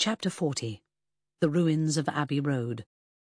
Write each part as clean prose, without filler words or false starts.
Chapter 40. The Ruins of Abbey Road.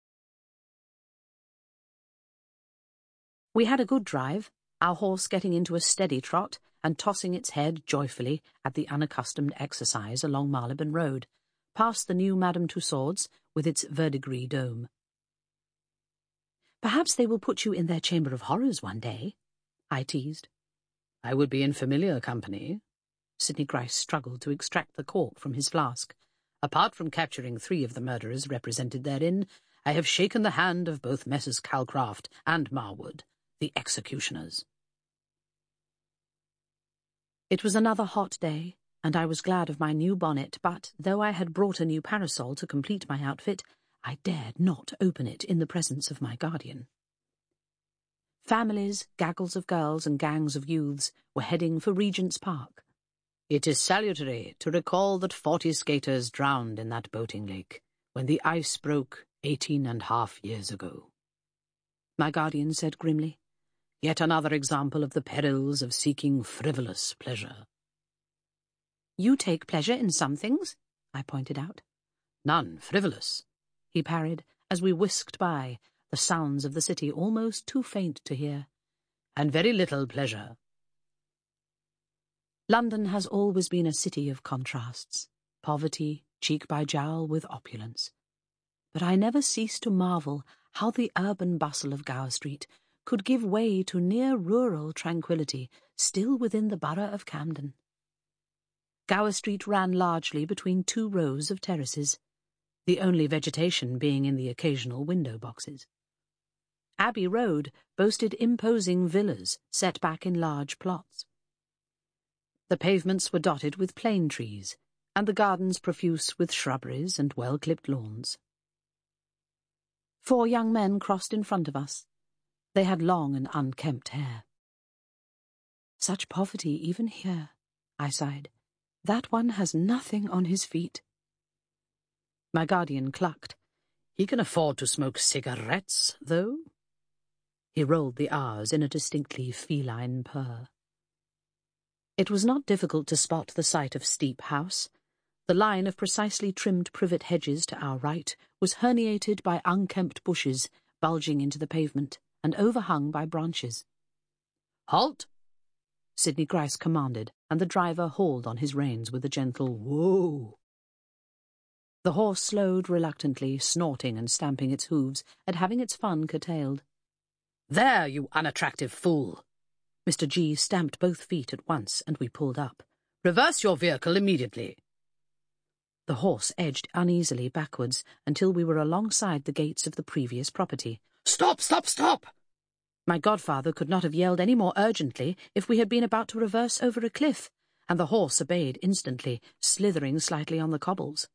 We had a good drive, our horse getting into a steady trot and tossing its head joyfully at the unaccustomed exercise along Marylebone Road, past the new Madame Tussauds with its verdigris dome. "Perhaps they will put you in their Chamber of Horrors one day," I teased. "I would be in familiar company." Sidney Gryce struggled to extract the cork from his flask. "Apart from capturing 3 of the murderers represented therein, I have shaken the hand of both Messrs. Calcraft and Marwood, the executioners." It was another hot day, and I was glad of my new bonnet, but though I had brought a new parasol to complete my outfit, I dared not open it in the presence of my guardian. Families, gaggles of girls and gangs of youths were heading for Regent's Park. "It is salutary to recall that 40 skaters drowned in that boating lake when the ice broke 18.5 years ago," my guardian said grimly. "Yet another example of the perils of seeking frivolous pleasure." "You take pleasure in some things," I pointed out. "None frivolous," he parried as we whisked by, the sounds of the city almost too faint to hear. "And very little pleasure." London has always been a city of contrasts, poverty cheek by jowl with opulence. But I never ceased to marvel how the urban bustle of Gower Street could give way to near rural tranquillity still within the borough of Camden. Gower Street ran largely between 2 rows of terraces, the only vegetation being in the occasional window boxes. Abbey Road boasted imposing villas set back in large plots. The pavements were dotted with plane trees, and the gardens profuse with shrubberies and well-clipped lawns. 4 young men crossed in front of us. They had long and unkempt hair. "Such poverty even here," I sighed. "That one has nothing on his feet." My guardian clucked. "He can afford to smoke cigarettes, though." He rolled the R's in a distinctly feline purr. It was not difficult to spot the site of Steep House. The line of precisely trimmed privet hedges to our right was herniated by unkempt bushes bulging into the pavement and overhung by branches. "Halt!" Sidney Gryce commanded, and the driver hauled on his reins with a gentle whoa. The horse slowed reluctantly, snorting and stamping its hooves at having its fun curtailed. "There, you unattractive fool!" Mr. G stamped both feet at once, and we pulled up. "Reverse your vehicle immediately." The horse edged uneasily backwards until we were alongside the gates of the previous property. "Stop, stop, stop!" My godfather could not have yelled any more urgently if we had been about to reverse over a cliff, and the horse obeyed instantly, slithering slightly on the cobbles.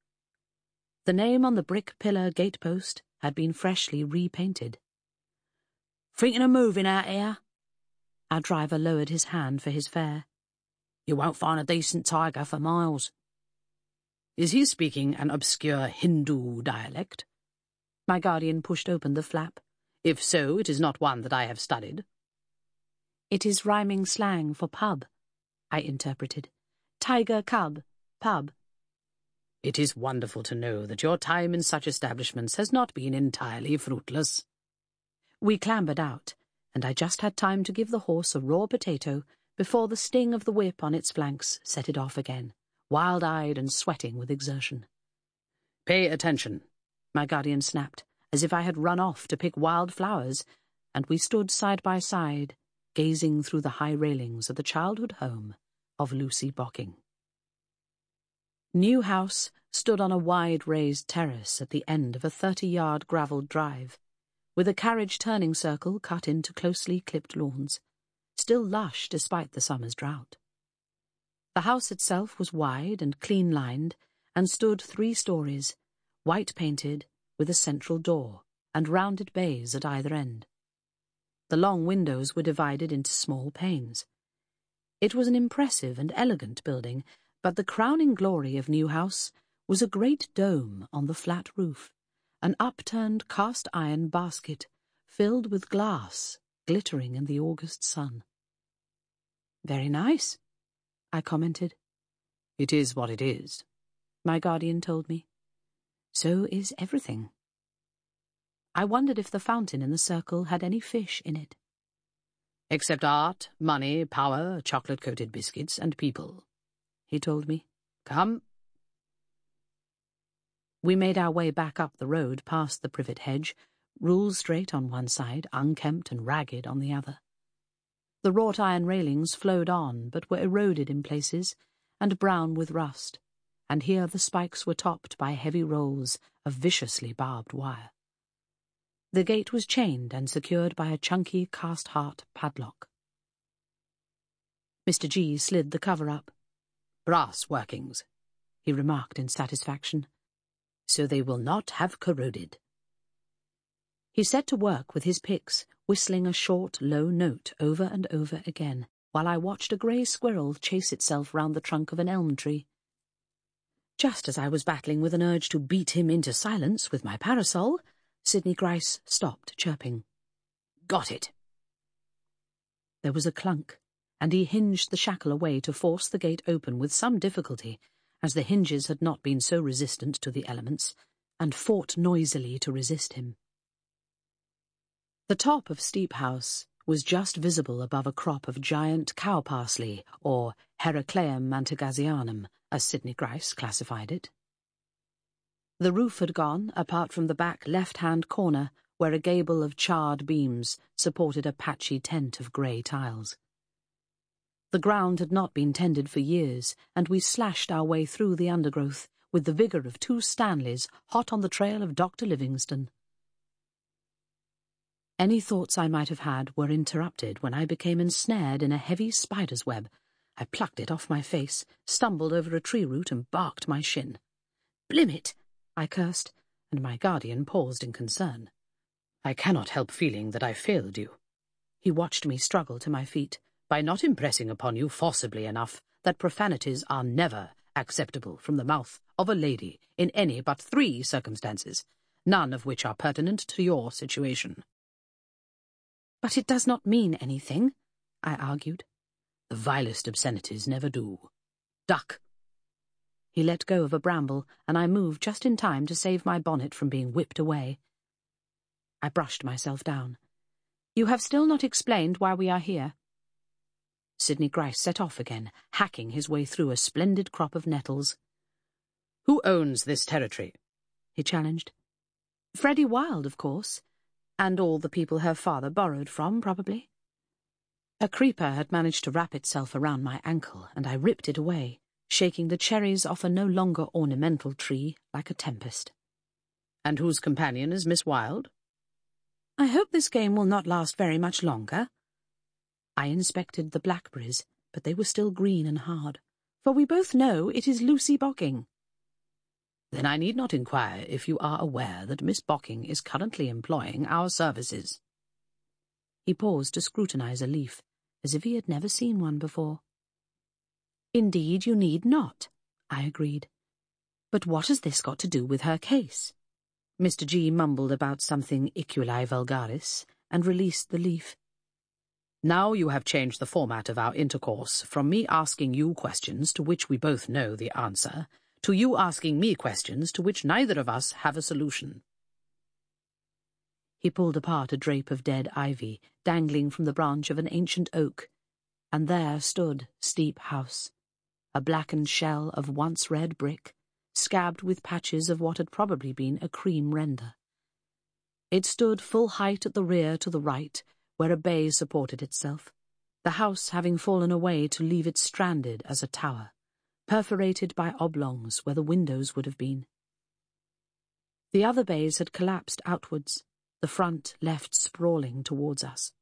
The name on the brick pillar gatepost had been freshly repainted. "Thinking of moving out here?" Our driver lowered his hand for his fare. "You won't find a decent tiger for miles." Is he speaking an obscure Hindu dialect? My guardian pushed open the flap. If so, it is not one that I have studied. "It is rhyming slang for pub," I interpreted. "Tiger cub, pub." It is wonderful to know that your time in such establishments has not been entirely fruitless. We clambered out, and I just had time to give the horse a raw potato before the sting of the whip on its flanks set it off again, wild-eyed and sweating with exertion. "Pay attention," my guardian snapped, as if I had run off to pick wild flowers, and we stood side by side, gazing through the high railings at the childhood home of Lucy Bocking. New House stood on a wide raised terrace at the end of a 30-yard gravelled drive, with a carriage turning circle cut into closely clipped lawns, still lush despite the summer's drought. The house itself was wide and clean-lined, and stood 3 stories, white-painted, with a central door and rounded bays at either end. The long windows were divided into small panes. It was an impressive and elegant building, but the crowning glory of New House was a great dome on the flat roof, an upturned cast-iron basket filled with glass glittering in the August sun. "Very nice," I commented. "It is what it is." my guardian told me. So is everything. I wondered if the fountain in the circle had any fish in it. Except art, money, power, chocolate-coated biscuits, and people, he told me. Come. We made our way back up the road past the privet hedge, rule straight on one side, unkempt and ragged on the other. The wrought iron railings flowed on, but were eroded in places, and brown with rust, and here the spikes were topped by heavy rolls of viciously barbed wire. The gate was chained and secured by a chunky cast-heart padlock. Mr. G slid the cover up. Brass workings, he remarked in satisfaction. So they will not have corroded. He set to work with his picks, whistling a short, low note over and over again, while I watched a grey squirrel chase itself round the trunk of an elm tree. Just as I was battling with an urge to beat him into silence with my parasol, Sidney Gryce stopped chirping. Got it. There was a clunk, and he hinged the shackle away to force the gate open with some difficulty, as the hinges had not been so resistant to the elements, and fought noisily to resist him. The top of Steep House was just visible above a crop of giant cow parsley, or Heracleum mantagasianum, as Sidney Gryce classified it. The roof had gone, apart from the back left-hand corner, where a gable of charred beams supported a patchy tent of grey tiles. The ground had not been tended for years, and we slashed our way through the undergrowth with the vigour of two Stanleys hot on the trail of Dr. Livingstone. Any thoughts I might have had were interrupted when I became ensnared in a heavy spider's web. I plucked it off my face, stumbled over a tree root, and barked my shin. "Blimit!" I cursed, and my guardian paused in concern. I cannot help feeling that I failed you. He watched me struggle to my feet. By not impressing upon you forcibly enough that profanities are never acceptable from the mouth of a lady in any but 3 circumstances, none of which are pertinent to your situation. But it does not mean anything, I argued. The vilest obscenities never do. Duck! He let go of a bramble, and I moved just in time to save my bonnet from being whipped away. I brushed myself down. You have still not explained why we are here. Sidney Gryce set off again, hacking his way through a splendid crop of nettles. Who owns this territory? He challenged. Freddie Wilde, of course, and all the people her father borrowed from, probably. A creeper had managed to wrap itself around my ankle, and I ripped it away, shaking the cherries off a no longer ornamental tree like a tempest. And whose companion is Miss Wilde? I hope this game will not last very much longer. I inspected the blackberries, but they were still green and hard, for we both know it is Lucy Bocking. Then I need not inquire if you are aware that Miss Bocking is currently employing our services. He paused to scrutinize a leaf, as if he had never seen one before. Indeed, you need not, I agreed. But what has this got to do with her case? Mr. G mumbled about something iculae vulgaris, and released the leaf. Now you have changed the format of our intercourse from me asking you questions to which we both know the answer, to you asking me questions to which neither of us have a solution. He pulled apart a drape of dead ivy, dangling from the branch of an ancient oak, and there stood Steep House, a blackened shell of once red brick, scabbed with patches of what had probably been a cream render. It stood full height at the rear to the right, where a bay supported itself, the house having fallen away to leave it stranded as a tower, perforated by oblongs where the windows would have been. The other bays had collapsed outwards, the front left sprawling towards us.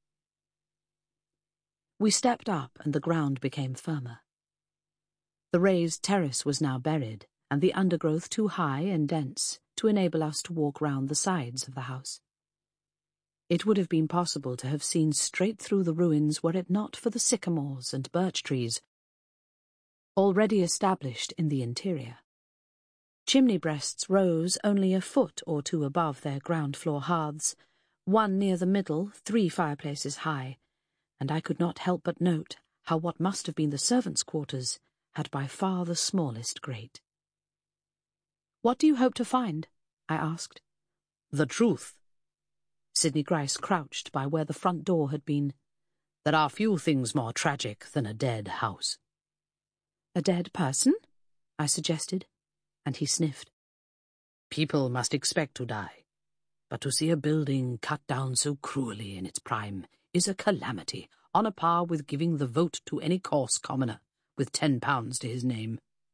We stepped up, and the ground became firmer. The raised terrace was now buried, and the undergrowth too high and dense to enable us to walk round the sides of the house. It would have been possible to have seen straight through the ruins were it not for the sycamores and birch trees already established in the interior. Chimney breasts rose only a foot or two above their ground-floor hearths, one near the middle, 3 fireplaces high, and I could not help but note how what must have been the servants' quarters had by far the smallest grate. "What do you hope to find?" I asked. "The truth." Sidney Gryce crouched by where the front door had been. "There are few things more tragic than a dead house." "A dead person?" I suggested, and he sniffed. "People must expect to die, but to see a building cut down so cruelly in its prime is a calamity, on a par with giving the vote to any coarse commoner with £10 to his name."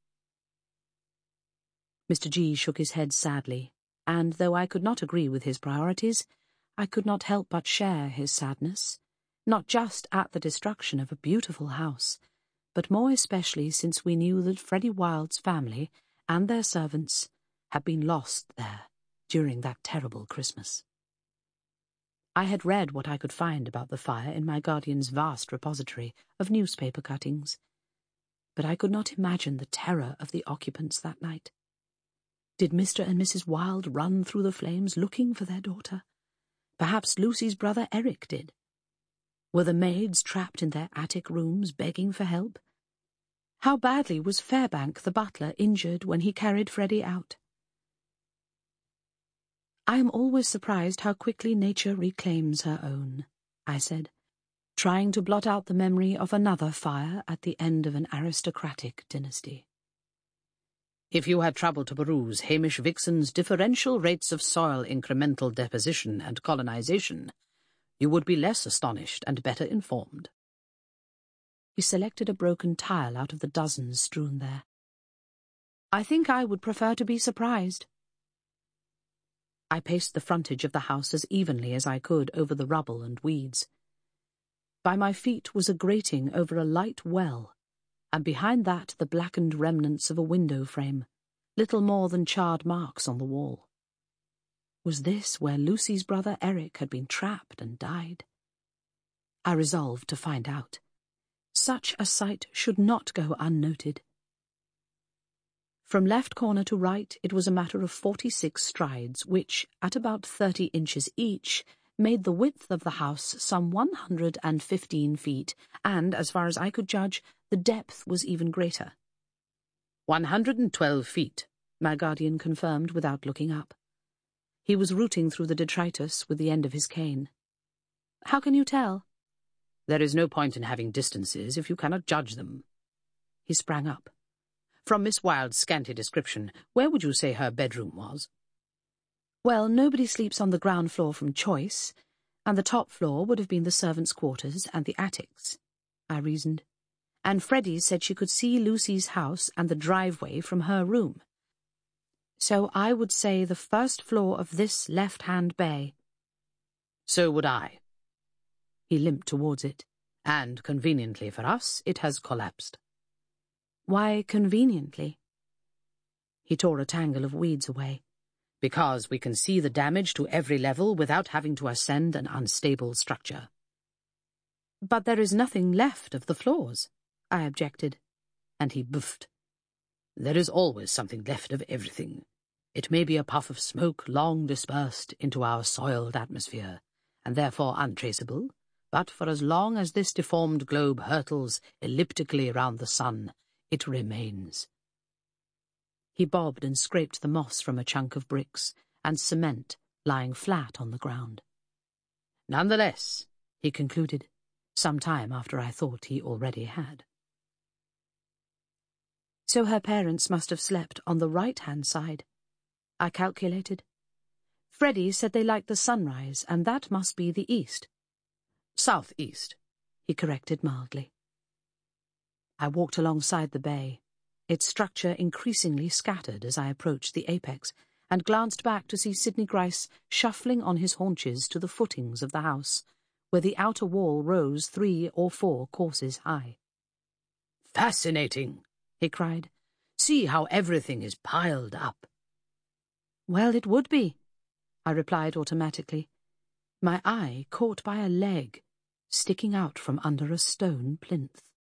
Mr. G. shook his head sadly, and though I could not agree with his priorities, I could not help but share his sadness, not just at the destruction of a beautiful house, but more especially since we knew that Freddie Wilde's family and their servants had been lost there during that terrible Christmas. I had read what I could find about the fire in my guardian's vast repository of newspaper cuttings, but I could not imagine the terror of the occupants that night. Did Mr. and Mrs. Wilde run through the flames looking for their daughter? Perhaps Lucy's brother Eric did. Were the maids trapped in their attic rooms begging for help? How badly was Fairbank the butler injured when he carried Freddie out? "I am always surprised how quickly nature reclaims her own," I said, trying to blot out the memory of another fire at the end of an aristocratic dynasty. If you had trouble to peruse Hamish Vixen's Differential Rates of Soil Incremental Deposition and Colonization, you would be less astonished and better informed. He selected a broken tile out of the dozens strewn there. "I think I would prefer to be surprised." I paced the frontage of the house as evenly as I could over the rubble and weeds. By my feet was a grating over a light well, and behind that the blackened remnants of a window frame, little more than charred marks on the wall. Was this where Lucy's brother Eric had been trapped and died? I resolved to find out. Such a sight should not go unnoted. From left corner to right it was a matter of 46 strides, which, at about 30 inches each, made the width of the house some 115 feet, and, as far as I could judge, the depth was even greater. 112 feet, my guardian confirmed without looking up. He was rooting through the detritus with the end of his cane. "How can you tell?" "There is no point in having distances if you cannot judge them." He sprang up. "From Miss Wilde's scanty description, where would you say her bedroom was?" "Well, nobody sleeps on the ground floor from choice, and the top floor would have been the servants' quarters and the attics," I reasoned. "And Freddie said she could see Lucy's house and the driveway from her room. So I would say the first floor of this left-hand bay." "So would I." He limped towards it. "And, conveniently for us, it has collapsed." "Why conveniently?" He tore a tangle of weeds away. "Because we can see the damage to every level without having to ascend an unstable structure." "But there is nothing left of the floors," I objected, and he biffed. "There is always something left of everything. It may be a puff of smoke long dispersed into our soiled atmosphere, and therefore untraceable, but for as long as this deformed globe hurtles elliptically round the sun, it remains." He bobbed and scraped the moss from a chunk of bricks and cement lying flat on the ground. "Nonetheless," he concluded, some time after I thought he already had. "So her parents must have slept on the right-hand side," I calculated. "Freddie said they liked the sunrise, and that must be the east." "Southeast," he corrected mildly. I walked alongside the bay, its structure increasingly scattered as I approached the apex, and glanced back to see Sidney Gryce shuffling on his haunches to the footings of the house, where the outer wall rose 3 or 4 courses high. "Fascinating," he cried. "See how everything is piled up." "Well, it would be," I replied automatically, my eye caught by a leg sticking out from under a stone plinth.